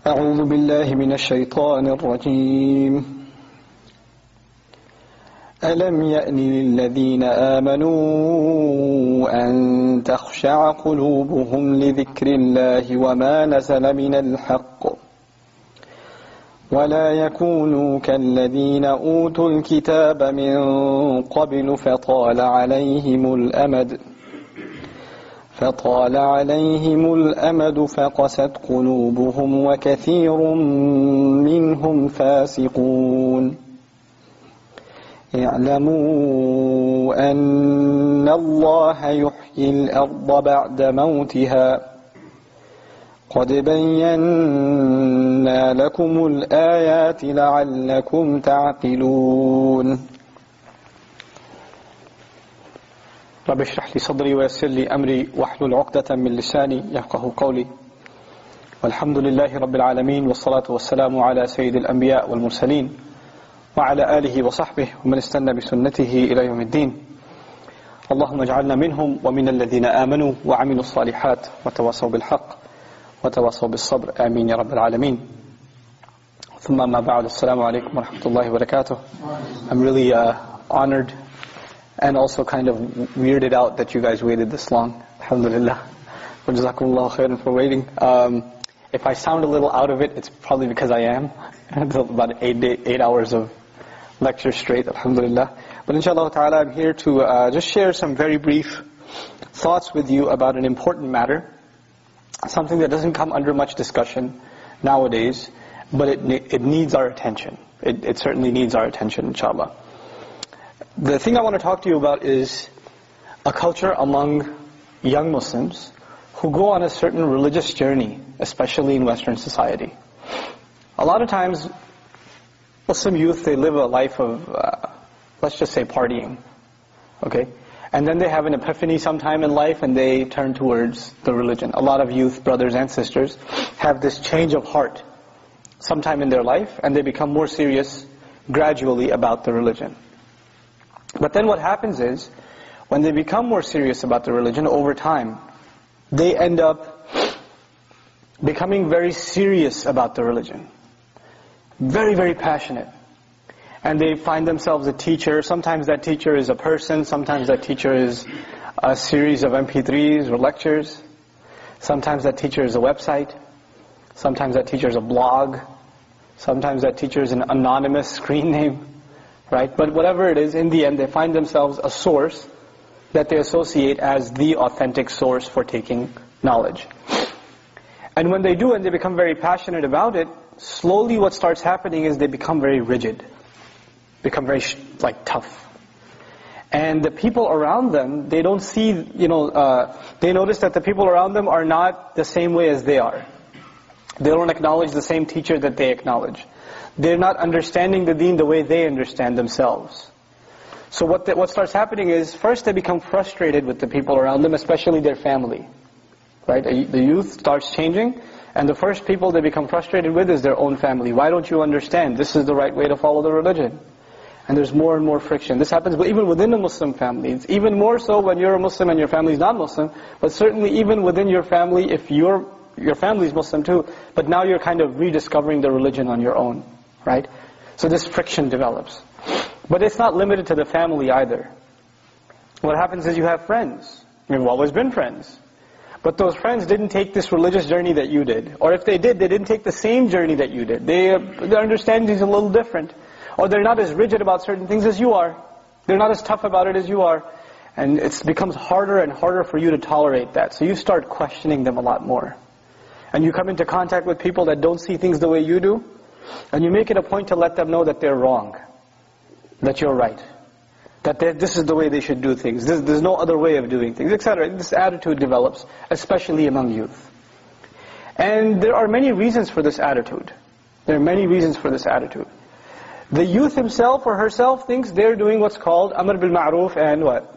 أعوذ بالله من الشيطان الرجيم ألم يأن للذين آمنوا أن تخشع قلوبهم لذكر الله وما نزل من الحق ولا يكونوا كالذين أوتوا الكتاب من قبل فطال عليهم الأمد فقست قلوبهم وكثير منهم فاسقون اعلموا أن الله يحيي الأرض بعد موتها قد بينا لكم الآيات لعلكم تعقلون رب اشرح لي صدري ويسر لي أمري واحلل عقدة من لساني يفقه قولي والحمد لله رب العالمين والصلاة والسلام على سيد الأنبياء والمرسلين وعلى آله وصحبه ومن استنى بسنته إلى يوم الدين اللهم اجعلنا منهم ومن الذين آمنوا وعملوا الصالحات وتواصوا بالحق وتواصوا بالصبر آمين يا رب العالمين ثم ما بعد السلام عليكم ورحمة الله وبركاته. I'm really honored and also kind of weirded out that you guys waited this long. Alhamdulillah. Jazakumullah khairan for waiting. If I sound a little out of it, it's probably because I am. It's about 8 hours of lecture straight, alhamdulillah. But inshallah ta'ala, I'm here to just share some very brief thoughts with you about an important matter. Something that doesn't come under much discussion nowadays, but it needs our attention. It certainly needs our attention, inshallah. The thing I want to talk to you about is a culture among young Muslims who go on a certain religious journey, especially in Western society. A lot of times, Muslim youth, they live a life of, let's just say partying, okay? And then they have an epiphany sometime in life and they turn towards the religion. A lot of youth, brothers and sisters, have this change of heart sometime in their life and they become more serious gradually about the religion. But then what happens is, when they become more serious about the religion over time, they end up becoming very serious about the religion. Very, very passionate. And they find themselves a teacher. Sometimes that teacher is a person. Sometimes that teacher is a series of MP3s or lectures. Sometimes that teacher is a website. Sometimes that teacher is a blog. Sometimes that teacher is an anonymous screen name. Right? But whatever it is, in the end, they find themselves a source that they associate as the authentic source for taking knowledge. And when they do and they become very passionate about it, slowly what starts happening is they become very rigid, become very tough. And the people around them, they don't see, they notice that the people around them are not the same way as they are. They don't acknowledge the same teacher that they acknowledge. They're not understanding the deen the way they understand themselves. So what starts happening is, first they become frustrated with the people around them, especially their family. Right? The youth starts changing, and the first people they become frustrated with is their own family. Why don't you understand? This is the right way to follow the religion. And there's more and more friction. This happens even within a Muslim family. It's even more so when you're a Muslim and your family is not Muslim, but certainly even within your family, if your family is Muslim too, but now you're kind of rediscovering the religion on your own. Right? So this friction develops. But it's not limited to the family either. What happens is you have friends. We've always been friends. But those friends didn't take this religious journey that you did. Or if they did, they didn't take the same journey that you did. Their understanding is a little different. Or they're not as rigid about certain things as you are. They're not as tough about it as you are. And it becomes harder and harder for you to tolerate that. So you start questioning them a lot more. And you come into contact with people that don't see things the way you do. And you make it a point to let them know that they're wrong, that you're right, that this is the way they should do things, there's no other way of doing things, etc. This attitude develops, especially among youth. And there are many reasons for this attitude. There are many reasons for this attitude. The youth himself or herself thinks they're doing what's called Amr bil Ma'ruf and what?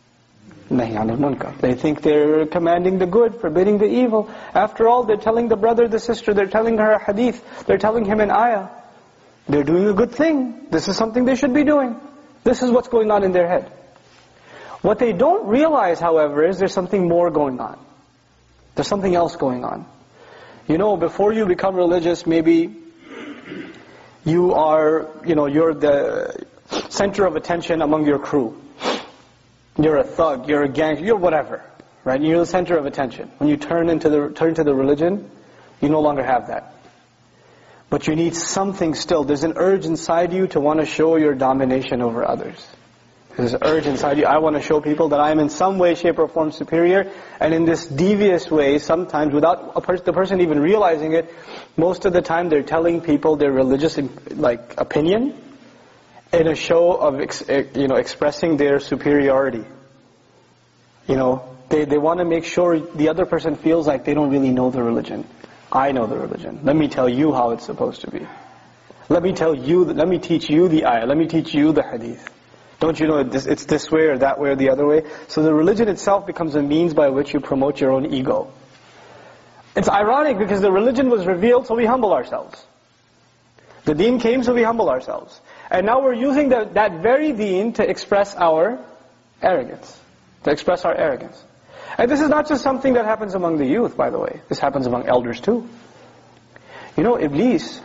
Nahi anil munkar. They think they're commanding the good, forbidding the evil. After all, they're telling the brother, the sister, they're telling her a hadith, they're telling him an ayah. They're doing a good thing. This is something they should be doing. This is what's going on in their head. What they don't realize, however, is there's something more going on. There's something else going on. Before you become religious, maybe you are, you're the center of attention among your crew. You're a thug, you're a gangster, you're whatever, right? You're the center of attention. When you turn to the religion, you no longer have that. But you need something still. There's an urge inside you to want to show your domination over others. There's an urge inside you. I want to show people that I am in some way, shape, or form superior. And in this devious way, sometimes without the person even realizing it, most of the time they're telling people their religious opinion in a show of expressing their superiority. They want to make sure the other person feels like they don't really know the religion. I know the religion. Let me tell you how it's supposed to be. Let me teach you the ayah. Let me teach you the hadith. Don't you know it's this way or that way or the other way? So the religion itself becomes a means by which you promote your own ego. It's ironic because the religion was revealed so we humble ourselves. The deen came so we humble ourselves. And now we're using that very deen to express our arrogance. To express our arrogance. And this is not just something that happens among the youth, by the way. This happens among elders too. Iblis,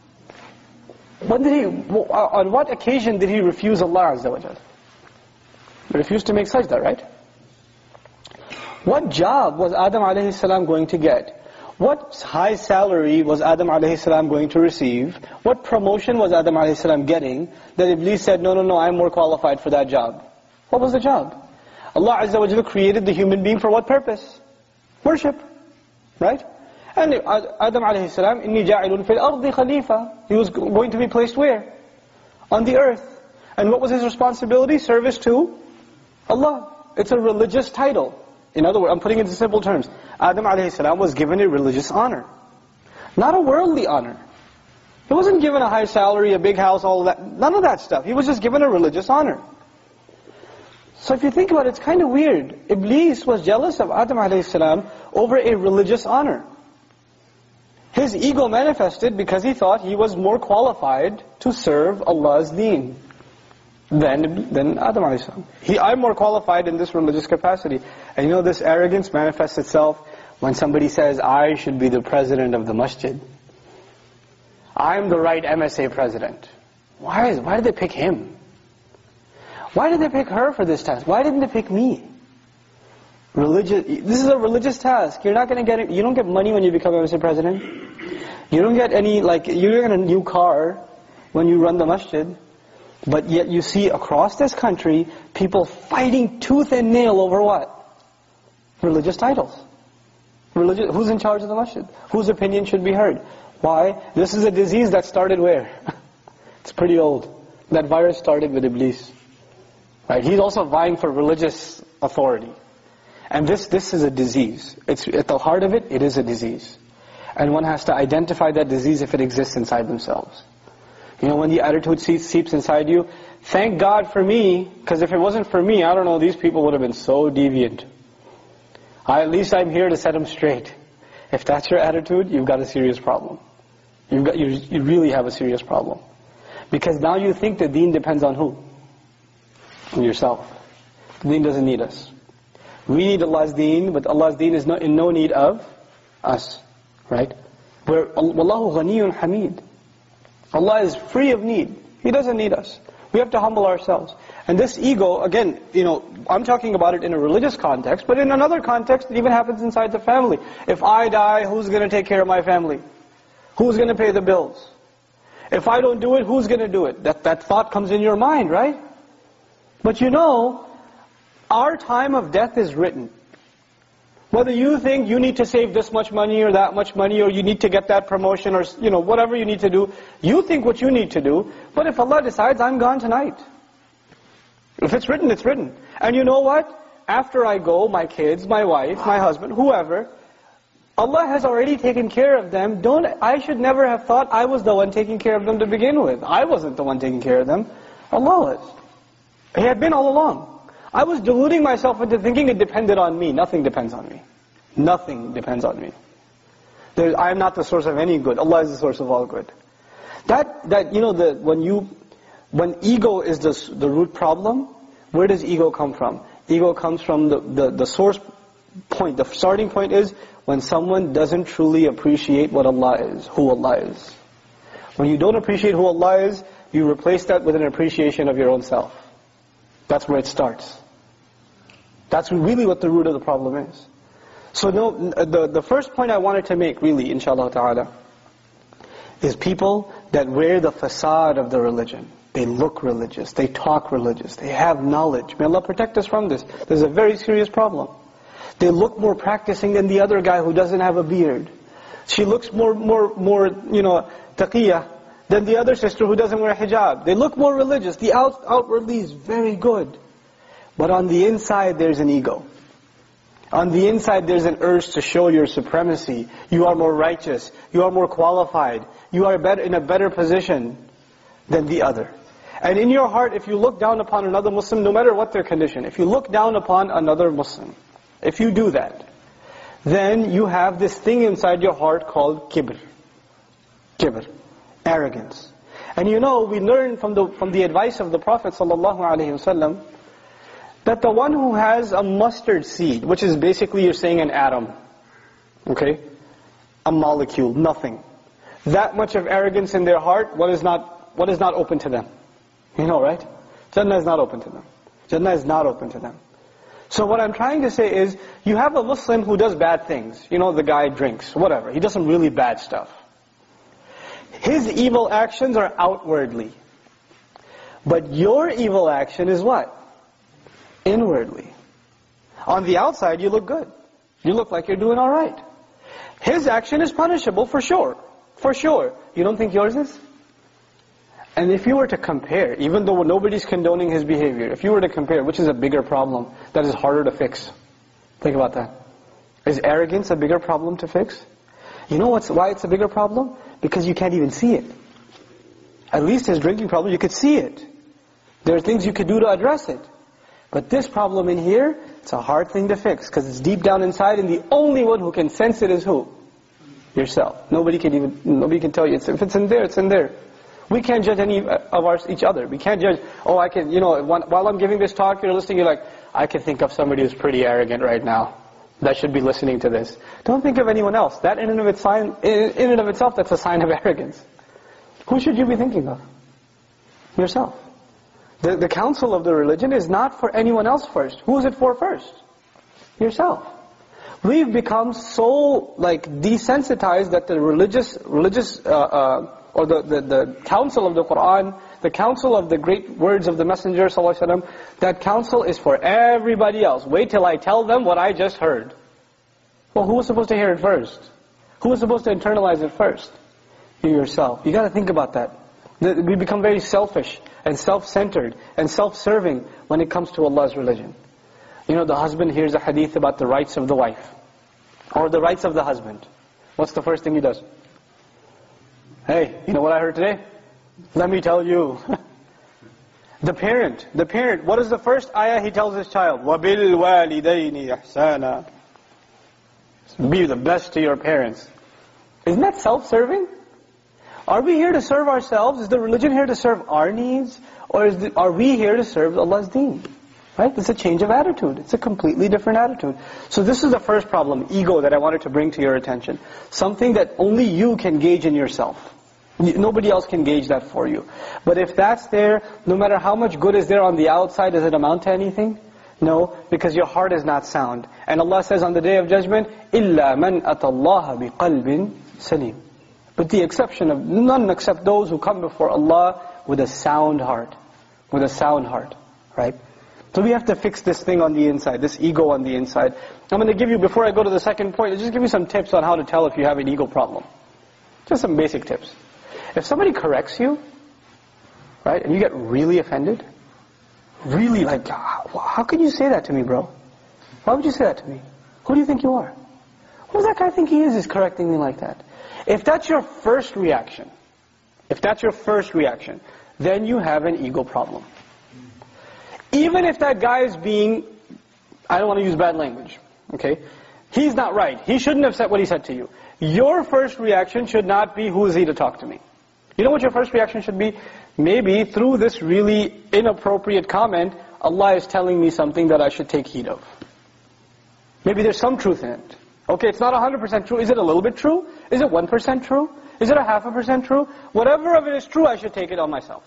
on what occasion did he refuse Allah Azza wa Jal? He refused to make sajda, right? What job was Adam alayhi salam going to get? What high salary was Adam alayhi salam going to receive? What promotion was Adam alayhi salam getting that Iblis said, no, I'm more qualified for that job? What was the job? Allah Azza wa Jalla created the human being for what purpose? Worship. Right? And Adam alayhi salam, إِنِّي جَاعِلٌ فِي الْأَرْضِ خَلِيفَةً. He was going to be placed where? On the earth. And what was his responsibility? Service to Allah. It's a religious title. In other words, I'm putting it in simple terms. Adam alayhi salam was given a religious honor. Not a worldly honor. He wasn't given a high salary, a big house, all that. None of that stuff. He was just given a religious honor. So if you think about it, it's kind of weird. Iblis was jealous of Adam alayhi salam over a religious honor. His ego manifested because he thought he was more qualified to serve Allah's deen than Adam alayhi salam. I'm more qualified in this religious capacity. And this arrogance manifests itself when somebody says, I should be the president of the masjid. I'm the right MSA president. Why did they pick him? Why did they pick her for this task? Why didn't they pick me? This is a religious task. You're not going to get it. You don't get money when you become MSA president. You don't get you don't get a new car when you run the masjid. But yet you see across this country, people fighting tooth and nail over what? Religious titles. Who's in charge of the masjid? Whose opinion should be heard? Why? This is a disease that started where? It's pretty old. That virus started with Iblis. Right? He's also vying for religious authority. And this is a disease. It's at the heart of it, it is a disease. And one has to identify that disease if it exists inside themselves. When the attitude seeps inside you, thank God for me, because if it wasn't for me, I don't know, these people would have been so deviant. At least I'm here to set them straight. If that's your attitude, you've got a serious problem. You really have a serious problem. Because now you think the deen depends on who? On yourself. The deen doesn't need us. We need Allah's deen, but Allah's deen is in no need of us. Right? Wallahu ghaniyun hamid. Allah is free of need. He doesn't need us. We have to humble ourselves. And this ego, again, I'm talking about it in a religious context, but in another context, it even happens inside the family. If I die, who's going to take care of my family? Who's going to pay the bills? If I don't do it, who's going to do it? That thought comes in your mind, right? But our time of death is written. Whether you think you need to save this much money or that much money, or you need to get that promotion, or whatever you need to do, you think what you need to do. But if Allah decides, I'm gone tonight. If it's written, it's written. And you know what? After I go, my kids, my wife, my husband, whoever, Allah has already taken care of them. I should never have thought I was the one taking care of them to begin with. I wasn't the one taking care of them. Allah was. He had been all along. I was deluding myself into thinking it depended on me. Nothing depends on me. Nothing depends on me. I am not the source of any good. Allah is the source of all good. When ego is the root problem, where does ego come from? Ego comes from the source point, the starting point is when someone doesn't truly appreciate what Allah is, who Allah is. When you don't appreciate who Allah is, you replace that with an appreciation of your own self. That's where it starts. That's really what the root of the problem is. So the first point I wanted to make really, inshallah ta'ala, is people that wear the facade of the religion. They look religious, they talk religious, they have knowledge. May Allah protect us from this. This is a very serious problem. They look more practicing than the other guy who doesn't have a beard. She looks more taqiyah than the other sister who doesn't wear hijab. They look more religious. The outwardly is very good. But on the inside there's an ego. On the inside there's an urge to show your supremacy. You are more righteous. You are more qualified. You are in a better position than the other. And in your heart, if you look down upon another Muslim, no matter what their condition, if you look down upon another Muslim, if you do that, then you have this thing inside your heart called kibr. Kibr. Arrogance. And we learn from the advice of the Prophet ﷺ that the one who has a mustard seed, which is basically you're saying an atom, okay? A molecule, nothing. That much of arrogance in their heart, what is not open to them? You know, right? Jannah is not open to them. Jannah is not open to them. So what I'm trying to say is, you have a Muslim who does bad things. The guy drinks, whatever. He does some really bad stuff. His evil actions are outwardly. But your evil action is what? Inwardly. On the outside, you look good. You look like you're doing alright. His action is punishable for sure. For sure. You don't think yours is? And if you were to compare, even though nobody's condoning his behavior, if you were to compare, which is a bigger problem that is harder to fix? Think about that. Is arrogance a bigger problem to fix? You know why it's a bigger problem? Because you can't even see it. At least his drinking problem, you could see it. There are things you could do to address it. But this problem in here, it's a hard thing to fix, because it's deep down inside, and the only one who can sense it is who? Yourself. Nobody can tell you. If it's in there, it's in there. We can't judge any of each other. We can't judge, I can, while I'm giving this talk, you're listening, you're like, I can think of somebody who's pretty arrogant right now that should be listening to this. Don't think of anyone else. That in and of itself, that's a sign of arrogance. Who should you be thinking of? Yourself. The counsel of the religion is not for anyone else first. Who is it for first? Yourself. We've become so desensitized that the religious or the counsel of the Qur'an, the counsel of the great words of the Messenger ﷺ, that counsel is for everybody else. Wait till I tell them what I just heard. Well, who was supposed to hear it first? Who was supposed to internalize it first? You yourself. You got to think about that. We become very selfish and self-centered and self-serving when it comes to Allah's religion. The husband hears a hadith about the rights of the wife, or the rights of the husband. What's the first thing he does? Hey, you know what I heard today? Let me tell you. The parent, what is the first ayah he tells his child? وَبِالْوَالِدَيْنِ إِحْسَانًا. Be the best to your parents. Isn't that self-serving? Are we here to serve ourselves? Is the religion here to serve our needs? Or are we here to serve Allah's deen? Right? It's a change of attitude. It's a completely different attitude. So this is the first problem, ego, that I wanted to bring to your attention. Something that only you can gauge in yourself. Nobody else can gauge that for you. But if that's there, no matter how much good is there on the outside, does it amount to anything? No, because your heart is not sound. And Allah says on the Day of Judgment, إِلَّا مَنْ أَتَى اللَّهَ بِقَلْبٍ سَلِيمٍ. With the exception of none except those who come before Allah with a sound heart. With a sound heart. Right? So we have to fix this thing on the inside, this ego on the inside. I'm going to give you, before I go to the second point, just give you some tips on how to tell if you have an ego problem. Just some basic tips. If somebody corrects you, right, and you get really offended, really how can you say that to me, bro? Why would you say that to me? Who do you think you are? Who does that guy think he is correcting me like that? If that's your first reaction, then you have an ego problem. Even if that guy is being, I don't want to use bad language, okay? He's not right. He shouldn't have said what he said to you. Your first reaction should not be, who is he to talk to me? You know what your first reaction should be? Maybe through this really inappropriate comment, Allah is telling me something that I should take heed of. Maybe there's some truth in it. Okay, it's not 100% true. Is it a little bit true? Is it 1% true? Is it a 0.5% true? Whatever of it is true, I should take it on myself.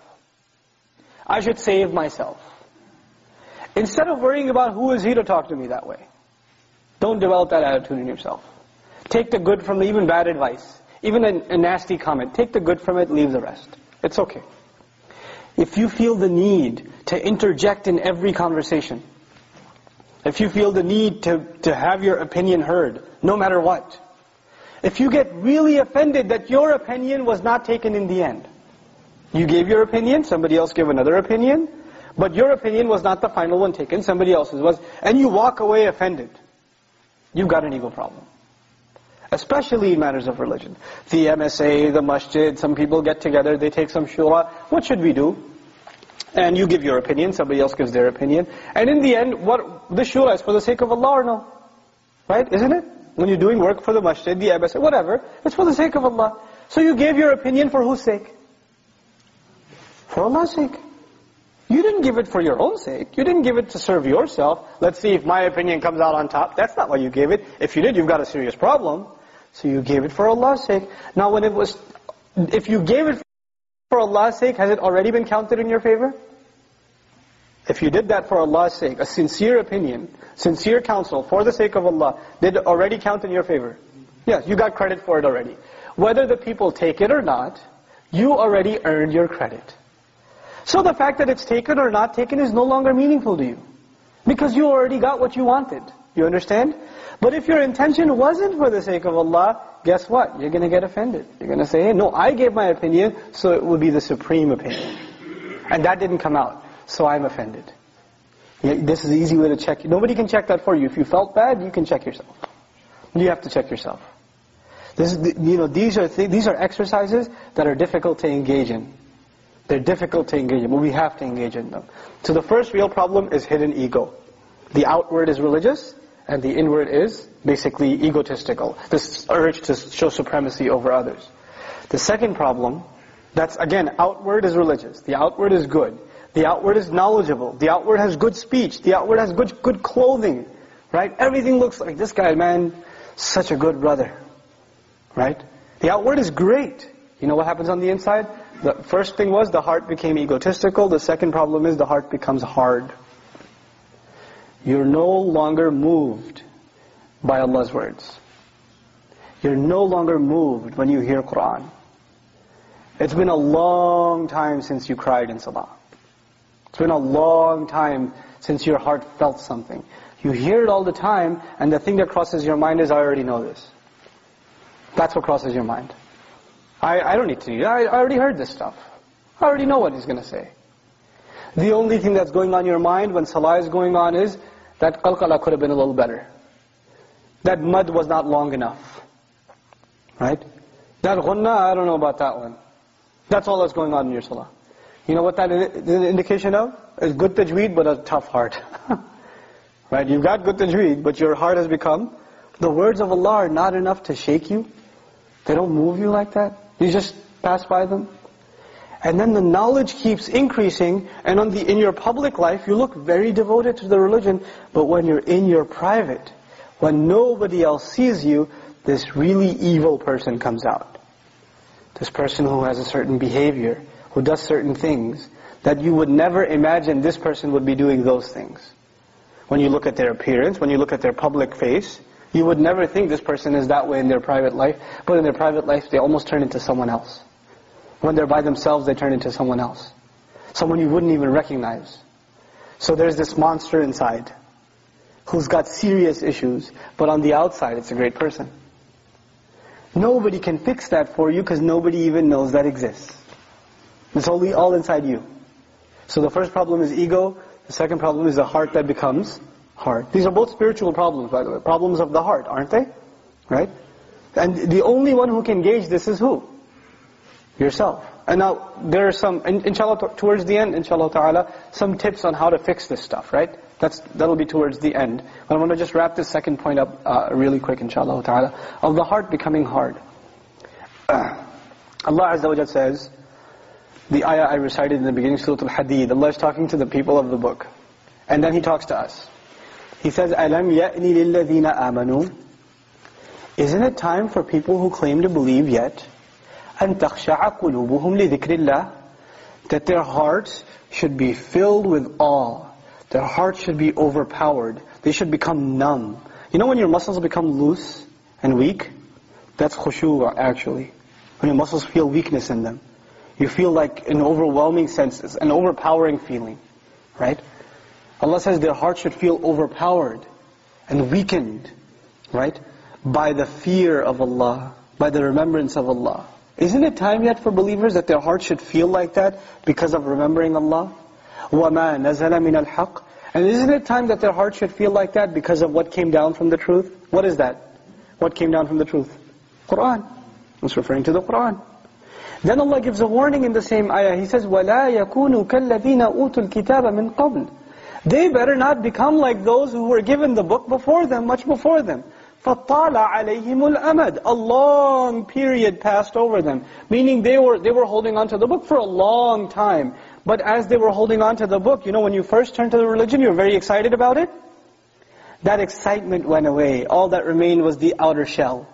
I should save myself. Instead of worrying about who is he to talk to me that way. Don't develop that attitude in yourself. Take the good from even bad advice. Even a nasty comment. Take the good from it, leave the rest. It's okay. If you feel the need to interject in every conversation, if you feel the need to have your opinion heard, no matter what, if you get really offended that your opinion was not taken in the end, you gave your opinion, somebody else gave another opinion, but your opinion was not the final one taken, somebody else's was, and you walk away offended, you've got an ego problem. Especially in matters of religion. The MSA, the masjid, some people get together, they take some shura. What should we do? And you give your opinion, somebody else gives their opinion. And in the end, the shura is for the sake of Allah or no? Right? Isn't it? When you're doing work for the masjid, the MSA, whatever, it's for the sake of Allah. So you gave your opinion for whose sake? For Allah's sake. You didn't give it for your own sake. You didn't give it to serve yourself. Let's see if my opinion comes out on top. That's not why you gave it. If you did, you've got a serious problem. So you gave it for Allah's sake. Now if you gave it for Allah's sake, has it already been counted in your favor? If you did that for Allah's sake, a sincere opinion, sincere counsel for the sake of Allah, did it already count in your favor? Yes, you got credit for it already. Whether the people take it or not, you already earned your credit. So the fact that it's taken or not taken is no longer meaningful to you. Because you already got what you wanted. You understand? But if your intention wasn't for the sake of Allah, guess what? You're going to get offended. You're going to say, hey, no, I gave my opinion, so it will be the supreme opinion. And that didn't come out, so I'm offended. This is the easy way to check. Nobody can check that for you. If you felt bad, you can check yourself. You have to check yourself. These are exercises that are difficult to engage in. They're difficult to engage in, but we have to engage in them. So the first real problem is hidden ego. The outward is religious, and the inward is basically egotistical. This urge to show supremacy over others. The second problem, that's again, outward is religious. The outward is good. The outward is knowledgeable. The outward has good speech. The outward has good clothing. Right? Everything looks like, this guy, man, such a good brother. Right? The outward is great. You know what happens on the inside? The first thing was the heart became egotistical. The second problem is the heart becomes hard. You're no longer moved by Allah's words. You're no longer moved when you hear Qur'an. It's been a long time since you cried in salah. It's been a long time since your heart felt something. You hear it all the time, and the thing that crosses your mind is, I already know this. That's what crosses your mind. I don't need to read it. I already heard this stuff. I already know what he's going to say. The only thing that's going on in your mind when salah is going on is that qalqala could have been a little better. That mud was not long enough. Right? That ghunnah, I don't know about that one. That's all that's going on in your salah. You know what that is an indication of? It's good tajweed, but a tough heart. Right? You've got good tajweed, but your heart has become, the words of Allah are not enough to shake you. They don't move you like that. You just pass by them. And then the knowledge keeps increasing, and in your public life, you look very devoted to the religion, but when you're in your private, when nobody else sees you, this really evil person comes out. This person who has a certain behavior, who does certain things, that you would never imagine this person would be doing those things. When you look at their appearance, when you look at their public face, you would never think this person is that way in their private life, but in their private life they almost turn into someone else. When they're by themselves, they turn into someone else. Someone you wouldn't even recognize. So there's this monster inside, who's got serious issues, but on the outside it's a great person. Nobody can fix that for you because nobody even knows that exists. It's only all inside you. So the first problem is ego, the second problem is the heart that becomes hard. These are both spiritual problems, by the way. Problems of the heart, aren't they? Right? And the only one who can gauge this is who? Yourself. And now, there are some, inshallah, towards the end, inshallah ta'ala, some tips on how to fix this stuff, right? That'll be towards the end. But I want to just wrap this second point up really quick, inshallah ta'ala, of the heart becoming hard. Allah Azza wa Jalla says, the ayah I recited in the beginning, Surah Al-Hadid, Allah is talking to the people of the book. And then He talks to us. He says, أَلَمْ يَأْنِ لِلَّذِينَ آمَنُوا. Isn't it time for people who claim to believe yet, أَن تَخْشَعَ قُلُوبُهُمْ لِذِكْرِ اللَّهِ, that their hearts should be filled with awe. Their hearts should be overpowered. They should become numb. You know when your muscles become loose and weak? That's khushu' actually. When your muscles feel weakness in them. You feel like an overwhelming sense, an overpowering feeling. Right? Allah says their hearts should feel overpowered and weakened. Right? By the fear of Allah. By the remembrance of Allah. Isn't it time yet for believers that their hearts should feel like that because of remembering Allah? وَمَا نَزَلَ مِنَ الْحَقِّ. And isn't it time that their hearts should feel like that because of what came down from the truth? What is that? What came down from the truth? Qur'an. It's referring to the Qur'an. Then Allah gives a warning in the same ayah. He says, وَلَا يَكُونُوا كَالَّذِينَ أُوتُوا الْكِتَابَ مِنْ قَبْلِ. They better not become like those who were given the book before them, much before them. فَطَّالَ عَلَيْهِمُ الْأَمَدِ. A long period passed over them. Meaning they were holding on to the book for a long time. But as they were holding on to the book, you know when you first turned to the religion, you were very excited about it? That excitement went away. All that remained was the outer shell.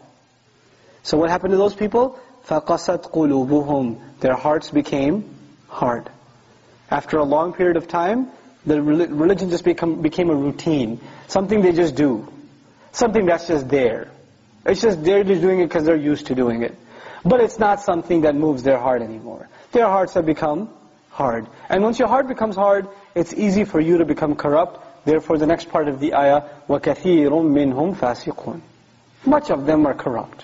So what happened to those people? فَقَسَتْ قُلُوبُهُمْ. Their hearts became hard. After a long period of time, the religion just became a routine. Something they just do. Something that's just there. It's just they're just doing it because they're used to doing it. But it's not something that moves their heart anymore. Their hearts have become hard. And once your heart becomes hard, it's easy for you to become corrupt. Therefore the next part of the ayah, وَكَثِيرٌ مِّنْهُمْ فَاسِقُونَ. Much of them are corrupt.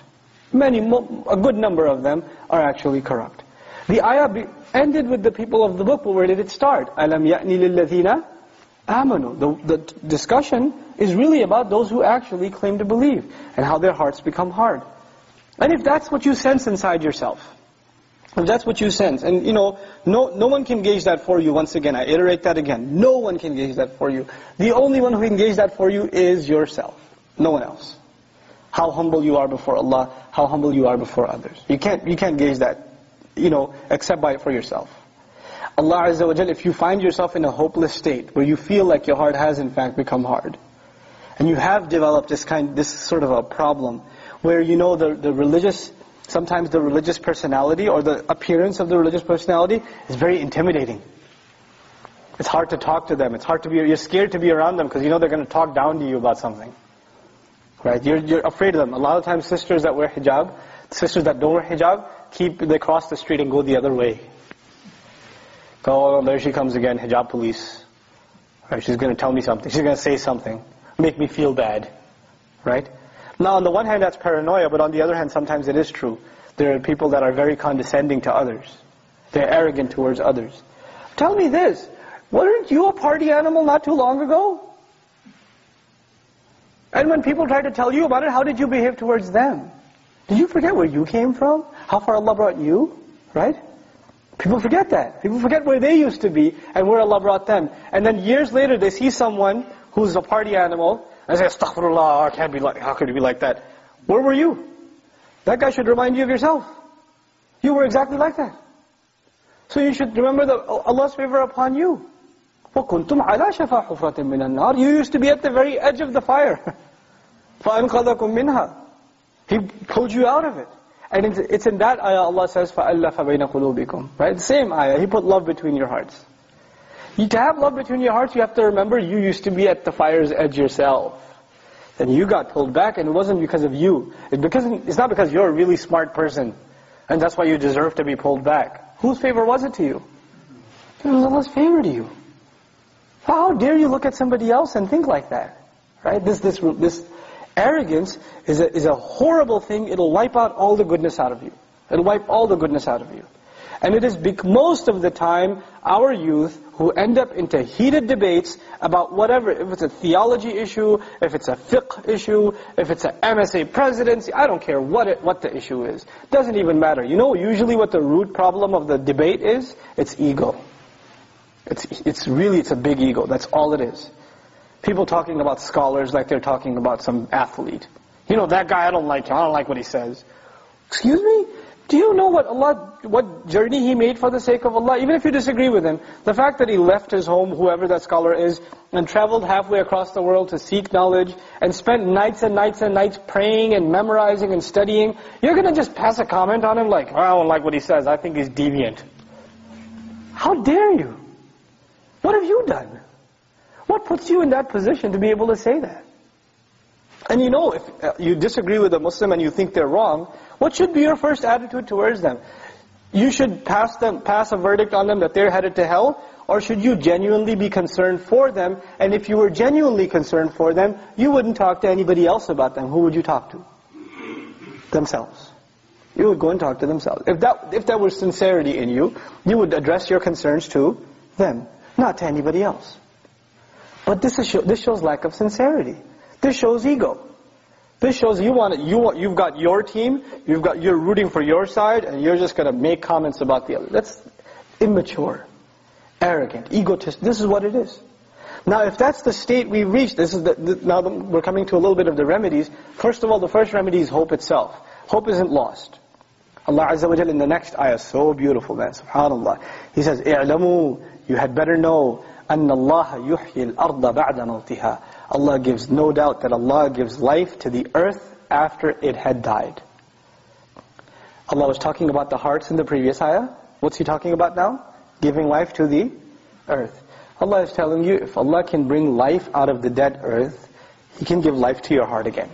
A good number of them are actually corrupt. The ayah ended with the people of the book, but where did it start? أَلَمْ يَأْنِ لِلَّذِينَ آمَنُوا. The discussion is really about those who actually claim to believe and how their hearts become hard. And if that's what you sense inside yourself, if that's what you sense, and no one can gauge that for you. Once again, I iterate that again. No one can gauge that for you. The only one who can gauge that for you is yourself. No one else. How humble you are before Allah, how humble you are before others. You can't gauge that, except by it for yourself. Allah Azza wa Jal, if you find yourself in a hopeless state, where you feel like your heart has in fact become hard, and you have developed this sort of a problem, where the religious, sometimes the religious personality, or the appearance of the religious personality, is very intimidating. It's hard to talk to them, you're scared to be around them, because they're going to talk down to you about something. Right? You're afraid of them. A lot of times sisters that wear hijab, sisters that don't wear hijab, they cross the street and go the other way. Oh, there she comes again, hijab police. Right? She's going to tell me something. She's going to say something. Make me feel bad. Right? Now, on the one hand, that's paranoia, but on the other hand, sometimes it is true. There are people that are very condescending to others. They're arrogant towards others. Tell me this. Weren't you a party animal not too long ago? And when people try to tell you about it, how did you behave towards them? Did you forget where you came from? How far Allah brought you? Right? People forget that. People forget where they used to be and where Allah brought them. And then years later they see someone who's a party animal and say, Astaghfirullah, how could you be like that? Where were you? That guy should remind you of yourself. You were exactly like that. So you should remember Allah's favor upon you. وَكُنْتُمْ عَلَى شَفَا حُفْرَةٍ مِّنَ النَّارِ. You used to be at the very edge of the fire. فَأَنْقَذَكُمْ مِنْهَا. He pulled you out of it. And it's in that ayah Allah says, فَأَلَّفَ بَيْنَ قُلُوبِكُمْ. Right? The same ayah. He put love between your hearts. To have love between your hearts, you have to remember you used to be at the fire's edge yourself. Then you got pulled back, and it wasn't because of you. It's not because you're a really smart person, and that's why you deserve to be pulled back. Whose favor was it to you? It was Allah's favor to you. How dare you look at somebody else and think like that? Right? This arrogance is a horrible thing. It'll wipe out all the goodness out of you. It'll wipe all the goodness out of you. And it is most of the time our youth who end up into heated debates about whatever, if it's a theology issue, if it's a fiqh issue, if it's an MSA presidency, I don't care what the issue is. Doesn't even matter. Usually what the root problem of the debate is? It's ego. It's a big ego. That's all it is. People talking about scholars like they're talking about some athlete. That guy, I don't like him. I don't like what he says. Excuse me? Do you know what journey he made for the sake of Allah? Even if you disagree with him, the fact that he left his home, whoever that scholar is, and traveled halfway across the world to seek knowledge, and spent nights and nights and nights praying and memorizing and studying, you're going to just pass a comment on him like, I don't like what he says, I think he's deviant. How dare you? What have you done? What puts you in that position to be able to say that? And you know, if you disagree with a Muslim and you think they're wrong, what should be your first attitude towards them? You should pass a verdict on them that they're headed to hell, or should you genuinely be concerned for them? And if you were genuinely concerned for them, you wouldn't talk to anybody else about them. Who would you talk to? Themselves. You would go and talk to themselves. If that was sincerity in you, you would address your concerns to them, not to anybody else. But this shows lack of sincerity. This shows ego. This shows you've got your team, you're rooting for your side, and you're just going to make comments about the other. That's immature, arrogant, egotist. This is what it is. Now, if that's the state we've reached, now we're coming to a little bit of the remedies. First of all, the first remedy is hope itself. Hope isn't lost. Allah Azza wa Jalla in the next ayah, so beautiful, man, subhanallah. He says, "I'lamu, you had better know, أن الله يحيي الأرض بعد موتها." Allah gives, no doubt that Allah gives life to the earth after it had died. Allah was talking about the hearts in the previous ayah. What's He talking about now? Giving life to the earth. Allah is telling you, if Allah can bring life out of the dead earth, He can give life to your heart again.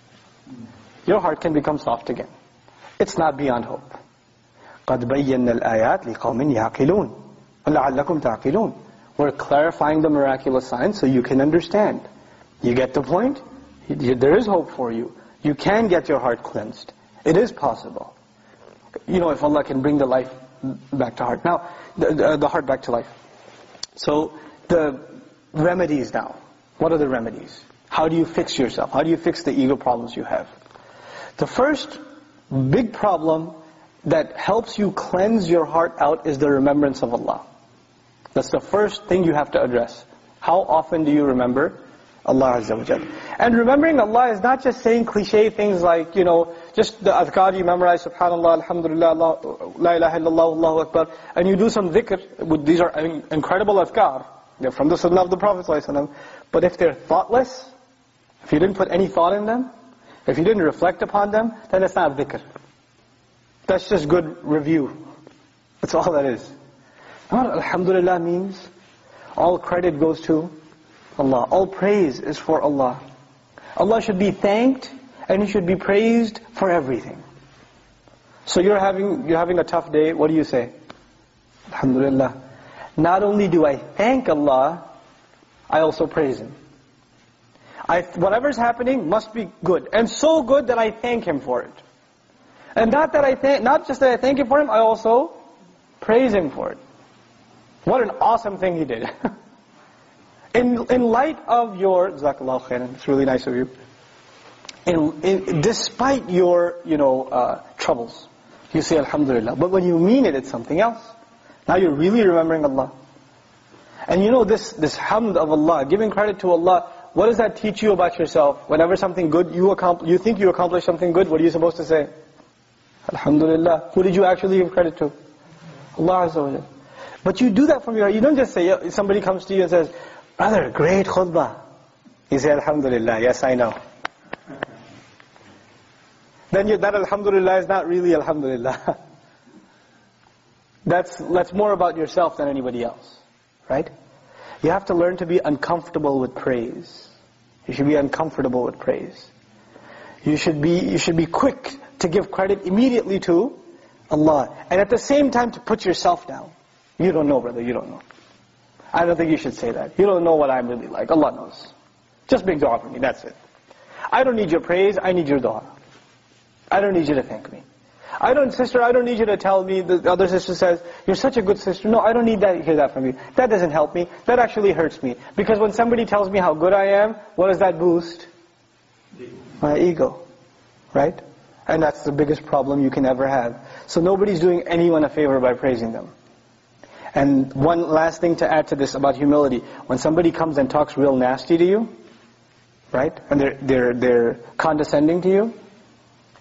Your heart can become soft again. It's not beyond hope. قَدْ بَيَّنَّا الْآيَاتِ لِقَوْمٍ يَعْقِلُونَ وَلَعَلَّكُمْ تَعْقِلُونَ. We're clarifying the miraculous signs so you can understand. You get the point? There is hope for you. You can get your heart cleansed. It is possible. You know, if Allah can bring the life back to heart. Now, the heart back to life. So, the remedies now. What are the remedies? How do you fix yourself? How do you fix the ego problems you have? The first big problem that helps you cleanse your heart out is the remembrance of Allah. That's the first thing you have to address. How often do you remember Allah Azza wa Jalla? And remembering Allah is not just saying cliche things like, just the adhkar you memorize, subhanallah, alhamdulillah, la ilaha illallah, Allahu Akbar, and you do some dhikr. These are incredible adhkar. They're from the sunnah of the Prophet ﷺ. But if they're thoughtless, if you didn't put any thought in them, if you didn't reflect upon them, then it's not dhikr. That's just good review. That's all that is. What alhamdulillah means? All credit goes to Allah. All praise is for Allah. Allah should be thanked and He should be praised for everything. So you're having a tough day, what do you say? Alhamdulillah. Not only do I thank Allah, I also praise Him. Whatever's happening must be good. And so good that I thank Him for it. And not just that I thank Him for Him, I also praise Him for it. What an awesome thing He did. In light of your, Jazakallahu khairan, it's really nice of you. Despite your, troubles, you say Alhamdulillah. But when you mean it, it's something else. Now you're really remembering Allah. And this hamd of Allah, giving credit to Allah, what does that teach you about yourself? Whenever something good, you think you accomplished something good, what are you supposed to say? Alhamdulillah. Who did you actually give credit to? Allah Azza wa Jalla. But you do that from your heart. You don't just say, somebody comes to you and says, brother, great khutbah. You say, Alhamdulillah, yes I know. Then that Alhamdulillah is not really Alhamdulillah. That's more about yourself than anybody else. Right? You have to learn to be uncomfortable with praise. You should be uncomfortable with praise. You should be quick to give credit immediately to Allah. And at the same time to put yourself down. You don't know, brother, you don't know. I don't think you should say that. You don't know what I'm really like. Allah knows. Just make dua for me, that's it. I don't need your praise, I need your dua. I don't need you to thank me. Sister, I don't need you to tell me, the other sister says, you're such a good sister. No, I don't need to hear that from you. That doesn't help me. That actually hurts me. Because when somebody tells me how good I am, what does that boost? My ego. Right? And that's the biggest problem you can ever have. So nobody's doing anyone a favor by praising them. And one last thing to add to this about humility. When somebody comes and talks real nasty to you, right? And they're condescending to you,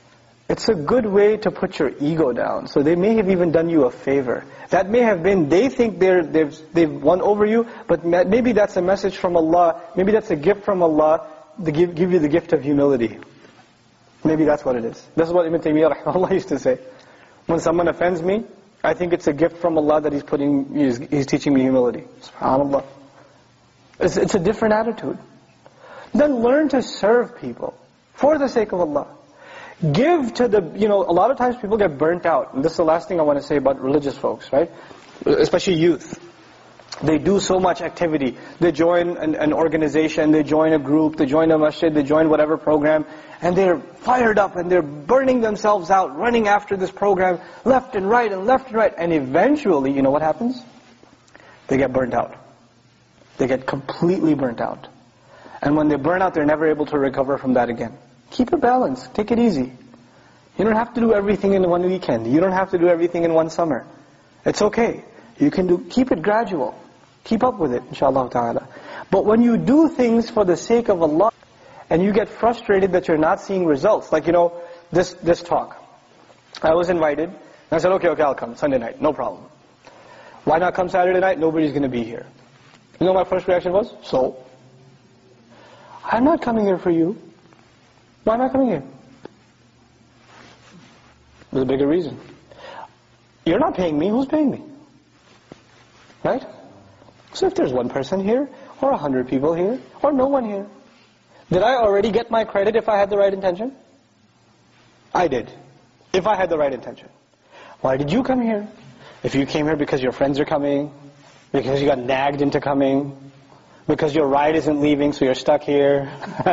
It's a good way to put your ego down. So they may have even done you a favor. That may have been, they think they've won over you, but maybe that's a message from Allah. Maybe that's a gift from Allah to give you the gift of humility. Maybe that's what it is. This is what Ibn Taymiyyah rahimahullah used to say. When someone offends me, I think it's a gift from Allah that He's teaching me humility. SubhanAllah. It's a different attitude. Then learn to serve people for the sake of Allah. Give to the, a lot of times people get burnt out. And this is the last thing I want to say about religious folks, right? Especially youth. They do so much activity. They join an organization, they join a group, they join a masjid, they join whatever program, and they're fired up and they're burning themselves out, running after this program, left and right. And eventually, you know what happens? They get burnt out. They get completely burnt out. And when they burn out, they're never able to recover from that again. Keep a balance. Take it easy. You don't have to do everything in one weekend. You don't have to do everything in one summer. It's okay. You can keep it gradual. Keep up with it, inshallah ta'ala. But when you do things for the sake of Allah, and you get frustrated that you're not seeing results, like this talk. I was invited, and I said, okay, I'll come, Sunday night, no problem. Why not come Saturday night? Nobody's going to be here. You know what my first reaction was? So? I'm not coming here for you. Why am I coming here? There's a bigger reason. You're not paying me, who's paying me? Right? So if there's one person here, or 100 people here, or no one here, did I already get my credit if I had the right intention? I did. If I had the right intention. Why did you come here? If you came here because your friends are coming, because you got nagged into coming, because your ride isn't leaving so you're stuck here,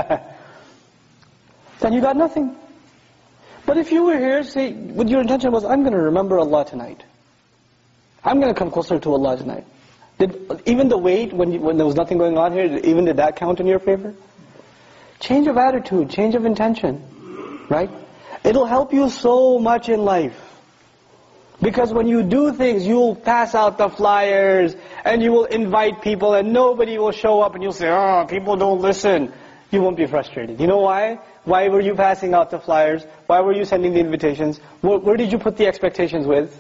then you got nothing. But if you were here, say, what your intention was, I'm going to remember Allah tonight. I'm going to come closer to Allah tonight. Even the wait, when there was nothing going on here, did that count in your favor? Change of attitude, change of intention, right? It'll help you so much in life. Because when you do things, you'll pass out the flyers, and you will invite people, and nobody will show up, and you'll say, people don't listen. You won't be frustrated. You know why? Why were you passing out the flyers? Why were you sending the invitations? Where did you put the expectations with?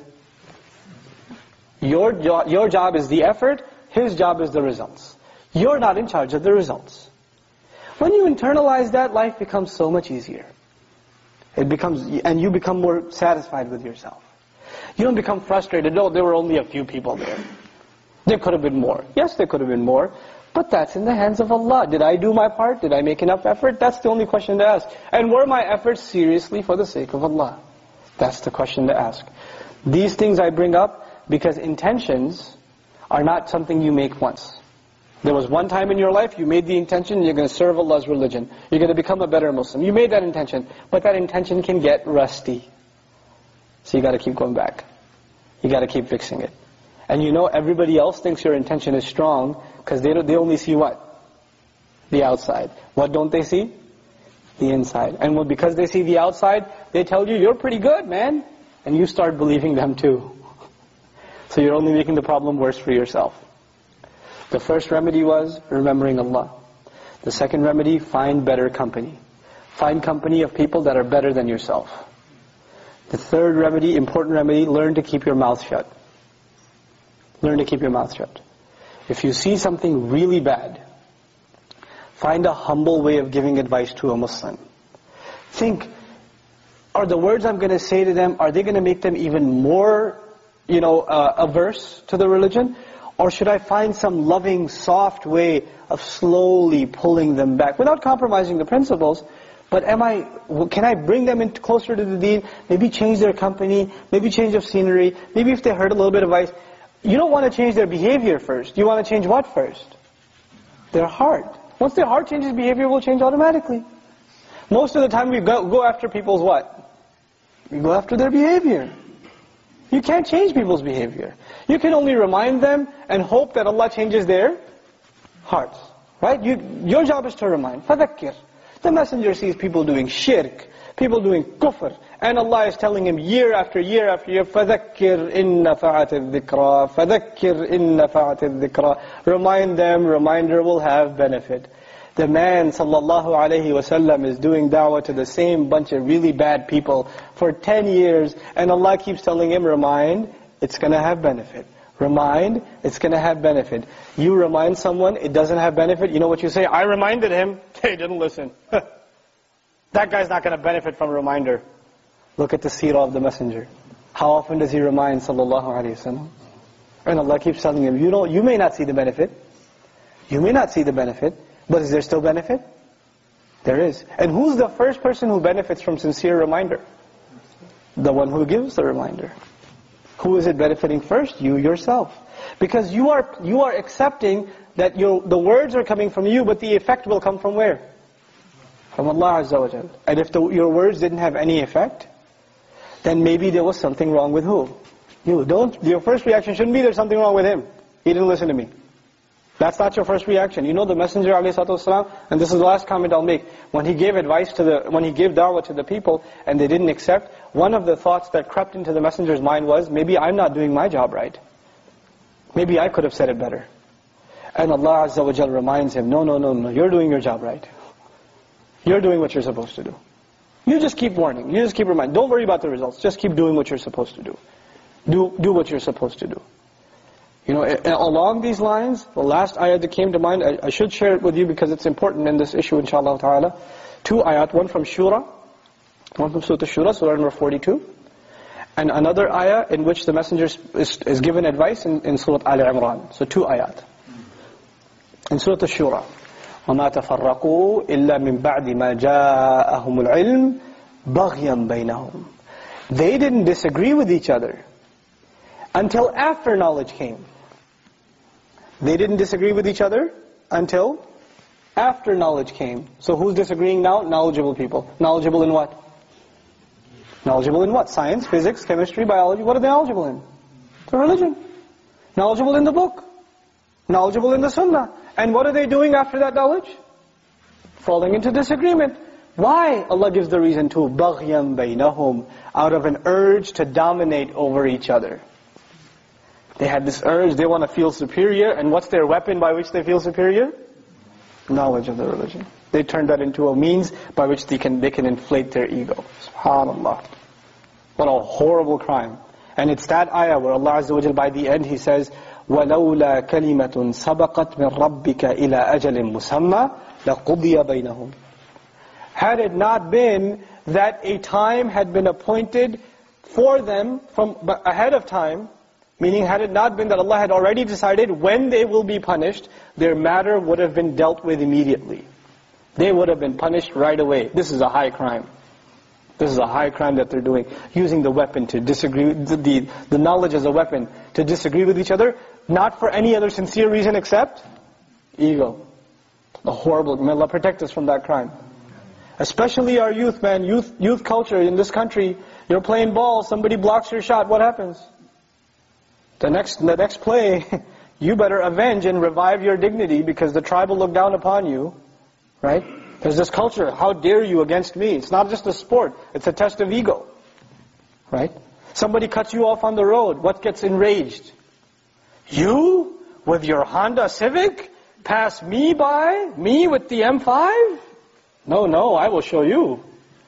Your job is the effort, his job is the results. You're not in charge of the results. When you internalize that, life becomes so much easier. And you become more satisfied with yourself. You don't become frustrated. No, there were only a few people there. There could have been more. Yes, there could have been more. But that's in the hands of Allah. Did I do my part? Did I make enough effort? That's the only question to ask. And were my efforts seriously for the sake of Allah? That's the question to ask. These things I bring up because intentions are not something you make once. There was one time in your life you made the intention, you're going to serve Allah's religion. You're going to become a better Muslim. You made that intention. But that intention can get rusty. So you got to keep going back. You got to keep fixing it. And everybody else thinks your intention is strong because they only see what? The outside. What don't they see? The inside. And because they see the outside, they tell you, you're pretty good, man. And you start believing them too. So you're only making the problem worse for yourself. The first remedy was remembering Allah. The second remedy, find better company. Find company of people that are better than yourself. The third remedy, important remedy, learn to keep your mouth shut. Learn to keep your mouth shut. If you see something really bad, find a humble way of giving advice to a Muslim. Think, are the words I'm going to say to them, are they going to make them even more, averse to the religion? Or should I find some loving, soft way of slowly pulling them back without compromising the principles? But can I bring them in closer to the deen? Maybe change their company, maybe change of scenery, maybe if they heard a little bit of advice. You don't want to change their behavior first. You want to change what first? Their heart. Once their heart changes, behavior will change automatically. Most of the time we go after people's what? We go after their behavior. You can't change people's behavior. You can only remind them and hope that Allah changes their hearts. Right? Your job is to remind. فَذَكِّرْ. The messenger sees people doing shirk, people doing kufr, and Allah is telling him year after year after year, فَذَكِّرْ إِن نَفَعَتِ الذِّكْرَى فَذَكِّرْ إِن نَفَعَتِ الذِّكْرَى. Remind them, reminder will have benefit. The man sallallahu alayhi wasallam is doing da'wah to the same bunch of really bad people for 10 years, and Allah keeps telling him, remind, it's going to have benefit. Remind, it's going to have benefit. You remind someone, it doesn't have benefit, you know what you say? I reminded him, they didn't listen. That guy's not going to benefit from a reminder. Look at the seerah of the messenger. How often does he remind sallallahu alayhi wasallam? And Allah keeps telling him, you may not see the benefit. You may not see the benefit, but is there still benefit? There is. And who's the first person who benefits from sincere reminder? The one who gives the reminder. Who is it benefiting first? You yourself. Because you are accepting that the words are coming from you, but the effect will come from where? From Allah Azza wa Jal. And if your words didn't have any effect, then maybe there was something wrong with who? Your first reaction shouldn't be there's something wrong with him. He didn't listen to me. That's not your first reaction. You know the Messenger ﷺ, and this is the last comment I'll make, when he gave da'wah to the people and they didn't accept, one of the thoughts that crept into the Messenger's mind was, maybe I'm not doing my job right. Maybe I could have said it better. And Allah Azza wa Jal reminds him, no, you're doing your job right. You're doing what you're supposed to do. You just keep warning. You just keep reminding. Don't worry about the results. Just keep doing what you're supposed to do. Do what you're supposed to do. Along these lines, the last ayat that came to mind, I should share it with you because it's important in this issue, inshallah ta'ala. 2 ayat, one from Shura, one from Surah Shura, Surah number 42, and another ayah in which the Messenger is given advice in Surah Al-Imran. So 2 ayat. In Surah Shura, وَمَا تَفَرَّقُوا إِلَّا مِن بَعْدِ مَا جَاءَهُمُ الْعِلْمُ بَغْيًا بَيْنَهُمْ. They didn't disagree with each other until after knowledge came. They didn't disagree with each other until after knowledge came. So who's disagreeing now? Knowledgeable people. Knowledgeable in what? Knowledgeable in what? Science, physics, chemistry, biology. What are they knowledgeable in? The religion. Knowledgeable in the book. Knowledgeable in the sunnah. And what are they doing after that knowledge? Falling into disagreement. Why? Allah gives the reason too. بَغْيًا بَيْنَهُمْ. Out of an urge to dominate over each other. They had this urge, they want to feel superior, and what's their weapon by which they feel superior? Knowledge of the religion. They turn that into a means by which they can inflate their ego. SubhanAllah. What a horrible crime. And it's that ayah where Allah Azza wa Jal, by the end, He says, وَلَوْلَا كَلِمَةٌ سَبَقَتْ مِنْ رَبِّكَ إِلَىٰ أَجَلٍ مُسَمَّى لَقُضِيَ بَيْنَهُمْ. Had it not been that a time had been appointed for them from ahead of time, meaning had it not been that Allah had already decided when they will be punished, their matter would have been dealt with immediately. They would have been punished right away. This is a high crime. This is a high crime that they're doing. Using the weapon to disagree, the knowledge as a weapon to disagree with each other, not for any other sincere reason except ego. A horrible, may Allah protect us from that crime. Especially our youth, man. Youth culture in this country. You're playing ball, somebody blocks your shot, what happens? The next play, you better avenge and revive your dignity because the tribe will look down upon you, right? There's this culture, how dare you against me? It's not just a sport, it's a test of ego, right? Somebody cuts you off on the road, what gets enraged? You, with your Honda Civic, pass me by, me with the M5? No, I will show you.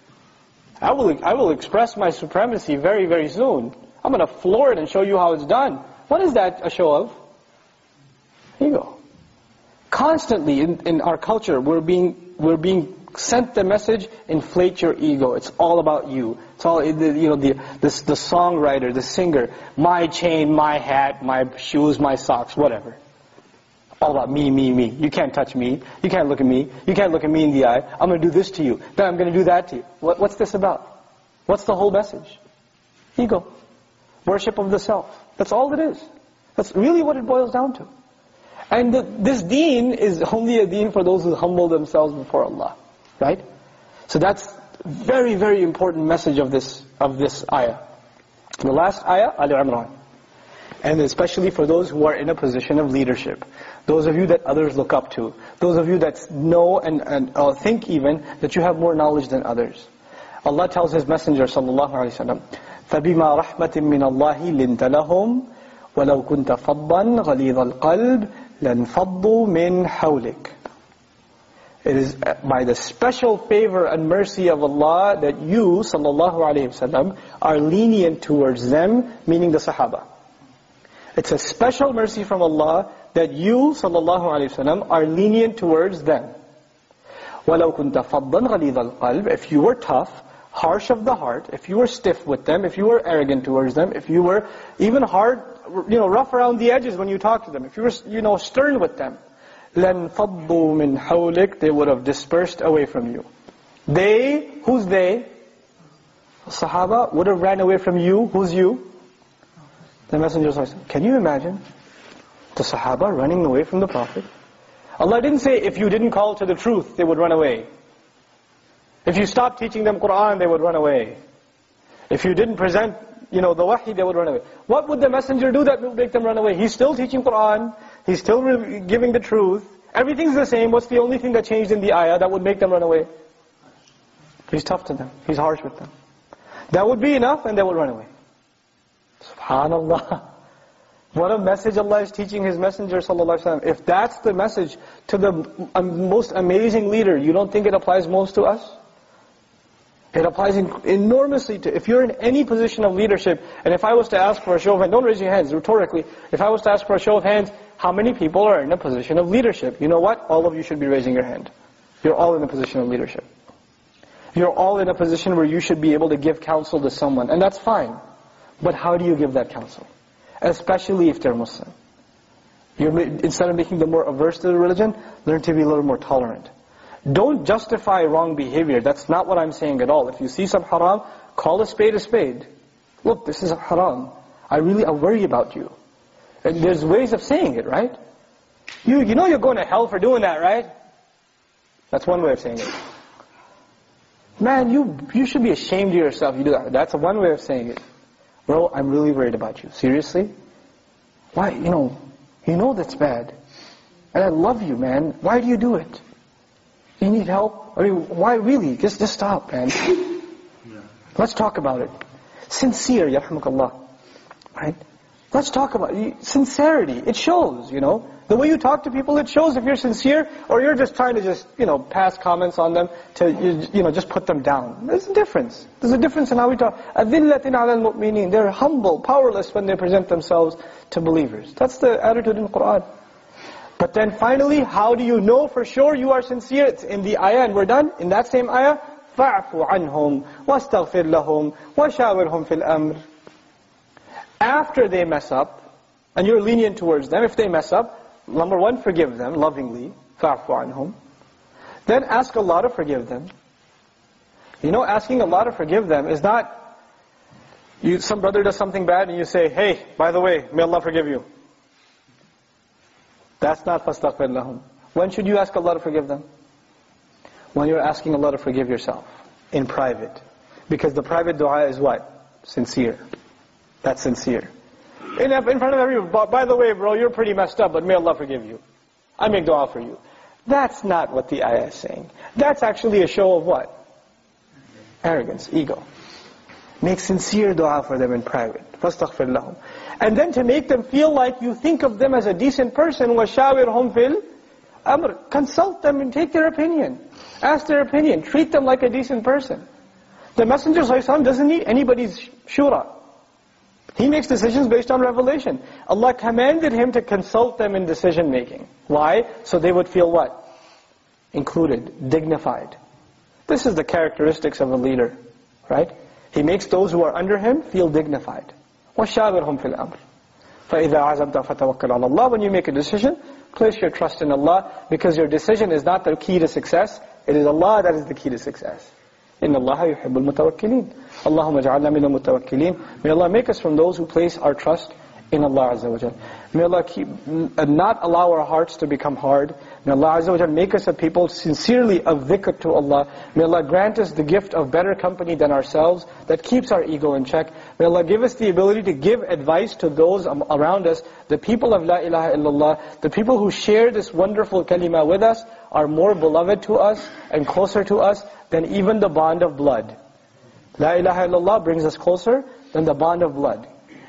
I will express my supremacy very, very soon. I'm going to floor it and show you how it's done. What is that a show of? Ego. Constantly in our culture, we're being sent the message, inflate your ego. It's all about you. It's all, the songwriter, the singer, my chain, my hat, my shoes, my socks, whatever. All about me, me, me. You can't touch me. You can't look at me. You can't look at me in the eye. I'm going to do this to you. Then I'm going to do that to you. What's this about? What's the whole message? Ego. Worship of the self. That's all it is. That's really what it boils down to. And this deen is only a deen for those who humble themselves before Allah. Right? So that's very, very important message of this ayah. The last ayah, Al-Imran. And especially for those who are in a position of leadership. Those of you that others look up to. Those of you that know and think even that you have more knowledge than others. Allah tells His Messenger sallallahu alaihi wasallam, فَبِمَا رَحْمَةٍ مِّنَ اللَّهِ لِنْتَ لَهُمْ وَلَوْ كُنْتَ فَضًّا غَلِيظَ الْقَلْبِ لَانْفَضُّوا مِنْ حَوْلِكَ. It is by the special favor and mercy of Allah that you, sallallahu alayhi wasallam, are lenient towards them, meaning the Sahaba. It's a special mercy from Allah that you, sallallahu alayhi wasallam, are lenient towards them. وَلَوْ كُنْتَ فَضًّا غَلِيظَ الْقَلْبِ. If you were tough, harsh of the heart, if you were stiff with them, if you were arrogant towards them, if you were even hard, rough around the edges when you talk to them, if you were, stern with them, لَنْ فَضُّوا مِنْ حَوْلِكَ. They would have dispersed away from you. They, who's they? Sahaba would have ran away from you. Who's you? The Messenger ﷺ. Can you imagine the Sahaba running away from the Prophet? Allah didn't say if you didn't call to the truth, they would run away. If you stopped teaching them Qur'an, they would run away. If you didn't present, the wahi, they would run away. What would the Messenger do that would make them run away? He's still teaching Qur'an. He's still giving the truth. Everything's the same. What's the only thing that changed in the ayah that would make them run away? He's tough to them. He's harsh with them. That would be enough and they would run away. SubhanAllah. What a message Allah is teaching His Messenger sallallahu alaihi wasallam. If that's the message to the most amazing leader, you don't think it applies most to us? It applies enormously to, if you're in any position of leadership, and if I was to ask for a show of hands, don't raise your hands, rhetorically, if I was to ask for a show of hands, how many people are in a position of leadership? You know what? All of you should be raising your hand. You're all in a position of leadership. You're all in a position where you should be able to give counsel to someone, and that's fine. But how do you give that counsel? Especially if they're Muslim. Instead of making them more averse to the religion, learn to be a little more tolerant. Don't justify wrong behavior. That's not what I'm saying at all. If you see some haram, call a spade a spade. Look, this is haram. I worry about you. And there's ways of saying it, right? You know you're going to hell for doing that, right? That's one way of saying it. Man, you should be ashamed of yourself. You do that. That's one way of saying it. Bro, I'm really worried about you. Seriously? Why? You know that's bad. And I love you, man. Why do you do it? You need help? I mean, why really? Just stop, man. Let's talk about it. Sincere, yarhamukallah. Right? Let's talk about it. Sincerity. It shows, The way you talk to people, it shows if you're sincere, or you're just trying to pass comments on them to, just put them down. There's a difference. There's a difference in how we talk. أَذِلَّةٍ عَلَى الْمُؤْمِنِينَ. They're humble, powerless when they present themselves to believers. That's the attitude in the Qur'an. But then finally, how do you know for sure you are sincere? It's in the ayah, and we're done. In that same ayah, فَاعْفُ عَنْهُمْ وَاسْتَغْفِرْ لَهُمْ وَشَاوِرْهُمْ فِي الْأَمْرِ. After they mess up, and you're lenient towards them, if they mess up, number one, forgive them lovingly. فَاعْفُ عَنْهُمْ. Then ask Allah to forgive them. Asking Allah to forgive them is not, some brother does something bad and you say, hey, by the way, may Allah forgive you. That's not فَاسْتَغْفِرْ لَهُمْ. When should you ask Allah to forgive them? When you're asking Allah to forgive yourself. In private. Because the private dua is what? Sincere. That's sincere. In front of everyone, by the way, bro, you're pretty messed up, but may Allah forgive you. I make dua for you. That's not what the ayah is saying. That's actually a show of what? Arrogance, ego. Make sincere dua for them in private. فَاسْتَغْفِرْ لَهُمْ. And then to make them feel like you think of them as a decent person, وَشَاوِرْهُمْ فِي الْأَمْرِ. Consult them and take their opinion. Ask their opinion. Treat them like a decent person. The Messenger ﷺ doesn't need anybody's shura. He makes decisions based on revelation. Allah commanded him to consult them in decision making. Why? So they would feel what? Included, dignified. This is the characteristics of a leader, right? He makes those who are under him feel dignified. وَشَاوِرْهُمْ فِي الْأَمْرِ فَإِذَا عَزَمْتَ فَتَوَكَّلْ عَلَى اللَّهِ. When you make a decision, place your trust in Allah, because your decision is not the key to success. It is Allah that is the key to success. إِنَّ اللَّهَ يُحِبُّ الْمُتَوَكِّلِينَ. اللهم اجعلنا من المتوكلين. May Allah make us from those who place our trust in Allah Azza wa Jal. May Allah not allow our hearts to become hard. May Allah Azza wa Jal make us a people sincerely of dhikr to Allah. May Allah grant us the gift of better company than ourselves that keeps our ego in check. May Allah give us the ability to give advice to those around us. The people of La ilaha illallah, the people who share this wonderful kalima with us, are more beloved to us and closer to us than even the bond of blood. La ilaha illallah brings us closer than the bond of blood.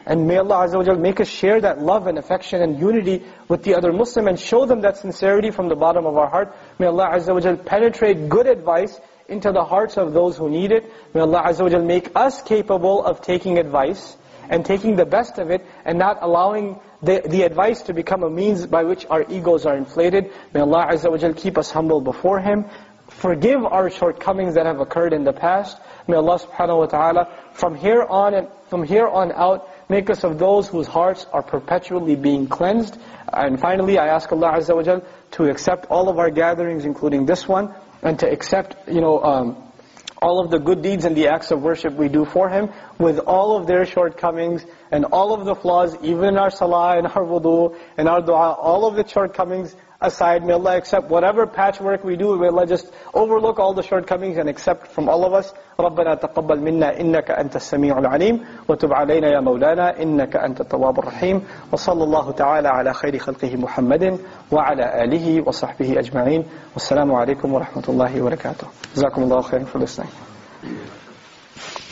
And may Allah Azza wa Jal make us share that love and affection and unity with the other Muslim and show them that sincerity from the bottom of our heart. May Allah Azza wa Jal penetrate good advice into the hearts of those who need it. May Allah Azza wa Jal make us capable of taking advice and taking the best of it and not allowing the advice to become a means by which our egos are inflated. May Allah Azza wa Jal keep us humble before Him. Forgive our shortcomings that have occurred in the past. May Allah subhanahu wa ta'ala from here on out make us of those whose hearts are perpetually being cleansed. And finally, I ask Allah Azza wa Jal to accept all of our gatherings, including this one, and to accept, all of the good deeds and the acts of worship we do for Him, with all of their shortcomings and all of the flaws, even in our salah, in our wudu, in our dua, all of the shortcomings aside. May Allah accept whatever patchwork we do. May Allah just overlook all the shortcomings and accept from all of us. رَبَّنَا تَقَبَّلْ مِنَّا إِنَّكَ أَنْتَ السَّمِيعُ الْعَلِيمُ وَتُبْ عَلَيْنَا يَا مَوْلَانَا إِنَّكَ أَنْتَ التَّوَّابُ الرَّحِيمُ وصلى الله تعالى على خير خلقه محمد وعلى آله وصحبه أجمعين والسلام عليكم ورحمة الله وبركاته. جزاكم الله خيرا for listening.